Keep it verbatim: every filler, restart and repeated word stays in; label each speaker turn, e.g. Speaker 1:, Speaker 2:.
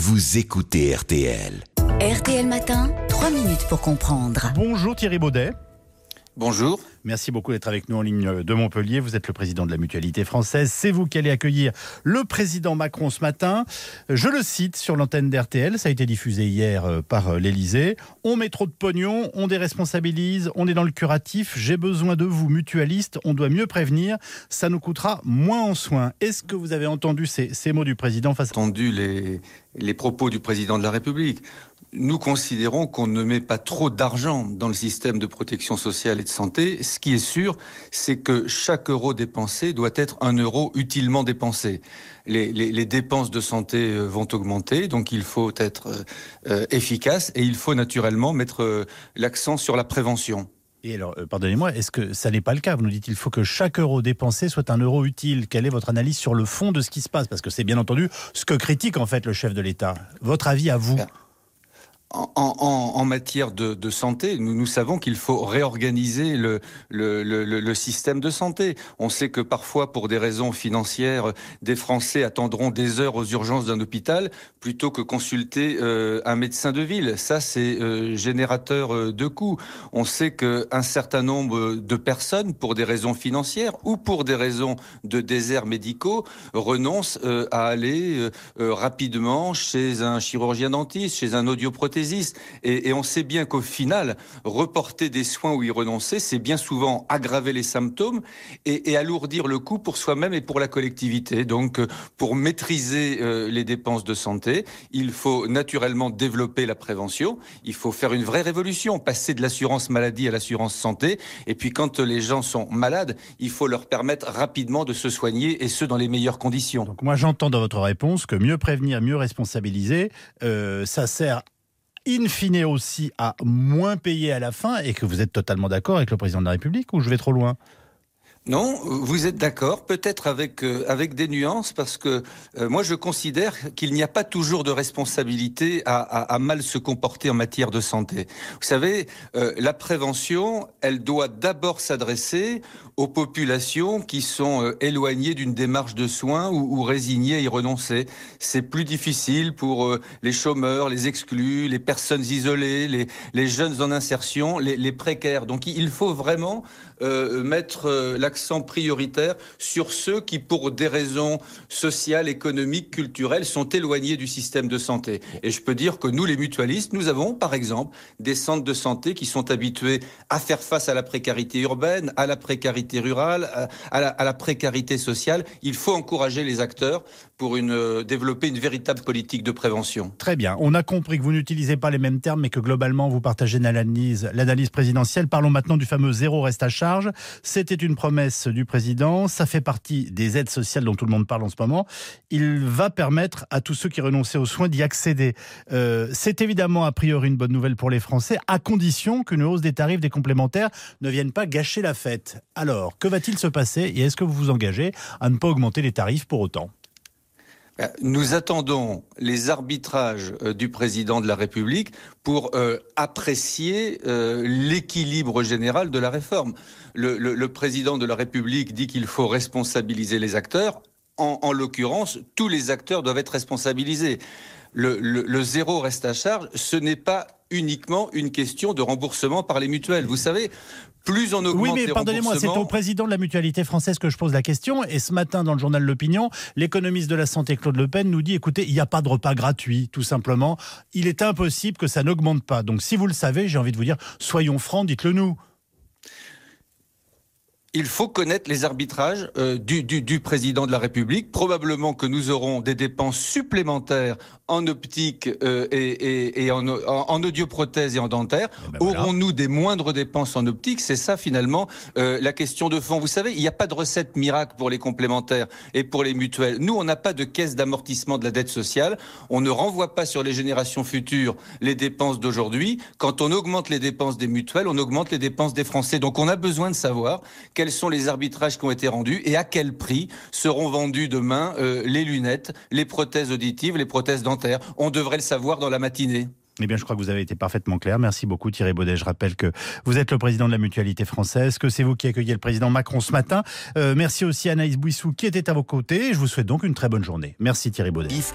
Speaker 1: vous écoutez R T L.
Speaker 2: R T L Matin, trois minutes pour comprendre.
Speaker 3: Bonjour Thierry Baudet.
Speaker 4: Bonjour.
Speaker 3: Merci beaucoup d'être avec nous en ligne de Montpellier. Vous êtes le président de la Mutualité française. C'est vous qui allez accueillir le président Macron ce matin. Je le cite sur l'antenne d'R T L. Ça a été diffusé hier par l'Élysée. On met trop de pognon, on déresponsabilise, on est dans le curatif. J'ai besoin de vous, mutualistes. On doit mieux prévenir. Ça nous coûtera moins en soins. Est-ce que vous avez entendu ces, ces mots du président face à...
Speaker 4: entendu les, les propos du président de la République. Nous considérons qu'on ne met pas trop d'argent dans le système de protection sociale et de santé. Ce qui est sûr, c'est que chaque euro dépensé doit être un euro utilement dépensé. Les, les, les dépenses de santé vont augmenter, donc il faut être euh, efficace et il faut naturellement mettre euh, l'accent sur la prévention.
Speaker 3: Et alors, euh, pardonnez-moi, est-ce que ça n'est pas le cas? Vous nous dites qu'il faut que chaque euro dépensé soit un euro utile. Quelle est votre analyse sur le fond de ce qui se passe? Parce que c'est bien entendu ce que critique en fait le chef de l'État. Votre avis à vous?
Speaker 4: En, en, en matière de, de santé, nous, nous savons qu'il faut réorganiser le, le, le, le système de santé. On sait que parfois, pour des raisons financières, des Français attendront des heures aux urgences d'un hôpital plutôt que consulter euh, un médecin de ville. Ça, c'est euh, générateur de coûts. On sait qu'un certain nombre de personnes, pour des raisons financières ou pour des raisons de déserts médicaux, renoncent euh, à aller euh, rapidement chez un chirurgien dentiste, chez un audioprothésiste. Et, et on sait bien qu'au final, reporter des soins ou y renoncer, c'est bien souvent aggraver les symptômes et, et alourdir le coût pour soi-même et pour la collectivité. Donc, pour maîtriser euh, les dépenses de santé, il faut naturellement développer la prévention. Il faut faire une vraie révolution, passer de l'assurance maladie à l'assurance santé. Et puis, quand les gens sont malades, il faut leur permettre rapidement de se soigner et ce, dans les meilleures conditions.
Speaker 3: Donc, moi, j'entends dans votre réponse que mieux prévenir, mieux responsabiliser, euh, ça sert in fine aussi à moins payer à la fin, et que vous êtes totalement d'accord avec le président de la République, ou je vais trop loin?
Speaker 4: Non, vous êtes d'accord, peut-être avec euh, avec des nuances, parce que euh, moi je considère qu'il n'y a pas toujours de responsabilité à, à, à mal se comporter en matière de santé. Vous savez, euh, la prévention, elle doit d'abord s'adresser aux populations qui sont euh, éloignées d'une démarche de soins ou, ou résignées à y renoncer. C'est plus difficile pour euh, les chômeurs, les exclus, les personnes isolées, les, les jeunes en insertion, les, les précaires. Donc il faut vraiment euh, mettre euh, la accent prioritaire sur ceux qui, pour des raisons sociales, économiques, culturelles, sont éloignés du système de santé. Et je peux dire que nous, les mutualistes, nous avons, par exemple, des centres de santé qui sont habitués à faire face à la précarité urbaine, à la précarité rurale, à la, à la précarité sociale. Il faut encourager les acteurs pour une, euh, développer une véritable politique de prévention.
Speaker 3: Très bien. On a compris que vous n'utilisez pas les mêmes termes, mais que globalement, vous partagez l'analyse, l'analyse présidentielle. Parlons maintenant du fameux zéro reste à charge. C'était une promesse du président, ça fait partie des aides sociales dont tout le monde parle en ce moment. Il va permettre à tous ceux qui renonçaient aux soins d'y accéder. Euh, c'est évidemment a priori une bonne nouvelle pour les Français, à condition qu'une hausse des tarifs des complémentaires ne vienne pas gâcher la fête. Alors, que va-t-il se passer et est-ce que vous vous engagez à ne pas augmenter les tarifs pour autant ?
Speaker 4: Nous attendons les arbitrages euh, du président de la République pour euh, apprécier euh, l'équilibre général de la réforme. Le, le, le président de la République dit qu'il faut responsabiliser les acteurs. En, en l'occurrence, tous les acteurs doivent être responsabilisés. Le, le, le zéro reste à charge, ce n'est pas uniquement une question de remboursement par les mutuelles. Vous savez, plus on augmente
Speaker 3: oui, mais
Speaker 4: les
Speaker 3: pardonnez-moi, c'est au président de la Mutualité française que je pose la question. Et ce matin, dans le journal L'Opinion, l'économiste de la santé Claude Le Pen nous dit, écoutez, il n'y a pas de repas gratuit, tout simplement. Il est impossible que ça n'augmente pas. Donc si vous le savez, j'ai envie de vous dire, soyons francs, dites-le nous.
Speaker 4: Il faut connaître les arbitrages euh, du, du, du président de la République. Probablement que nous aurons des dépenses supplémentaires en optique euh, et, et, et en, en, en audioprothèse et en dentaire. Et ben voilà. Aurons-nous des moindres dépenses en optique? C'est ça finalement euh, la question de fond. Vous savez, il n'y a pas de recette miracle pour les complémentaires et pour les mutuelles. Nous, on n'a pas de caisse d'amortissement de la dette sociale. On ne renvoie pas sur les générations futures les dépenses d'aujourd'hui. Quand on augmente les dépenses des mutuelles, on augmente les dépenses des Français. Donc on a besoin de savoir quels sont les arbitrages qui ont été rendus et à quel prix seront vendus demain euh, les lunettes, les prothèses auditives, les prothèses dentaires. On devrait le savoir dans la matinée.
Speaker 3: Eh bien, je crois que vous avez été parfaitement clair. Merci beaucoup Thierry Baudet. Je rappelle que vous êtes le président de la Mutualité française, que c'est vous qui accueillez le président Macron ce matin. Euh, merci aussi à Anaïs Bouissou qui était à vos côtés. Je vous souhaite donc une très bonne journée. Merci Thierry Baudet.